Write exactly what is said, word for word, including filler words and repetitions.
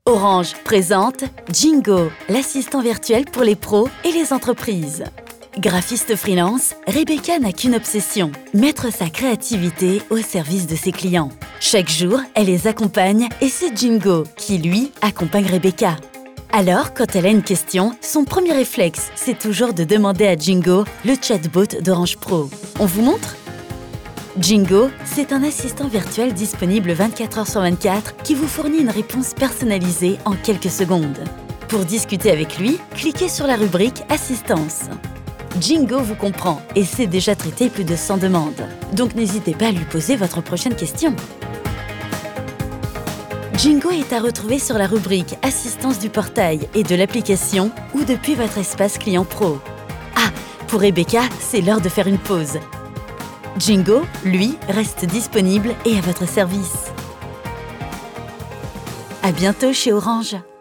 Orange présente Jingo, l'assistant virtuel pour les pros et les entreprises. Graphiste freelance, Rebecca n'a qu'une obsession, mettre sa créativité au service de ses clients. Chaque jour, elle les accompagne et c'est Jingo qui, lui, accompagne Rebecca. Alors, quand elle a une question, son premier réflexe, c'est toujours de demander à Jingo, le chatbot d'Orange Pro. On vous montre ? Jingo, c'est un assistant virtuel disponible vingt-quatre heures sur vingt-quatre qui vous fournit une réponse personnalisée en quelques secondes. Pour discuter avec lui, cliquez sur la rubrique « Assistance ». Jingo vous comprend et sait déjà traiter plus de cent demandes. Donc n'hésitez pas à lui poser votre prochaine question. Jingo est à retrouver sur la rubrique « Assistance du portail » et de l'application ou depuis votre espace client pro. Ah, pour Rebecca, c'est l'heure de faire une pause. Jingo, lui, reste disponible et à votre service. À bientôt chez Orange.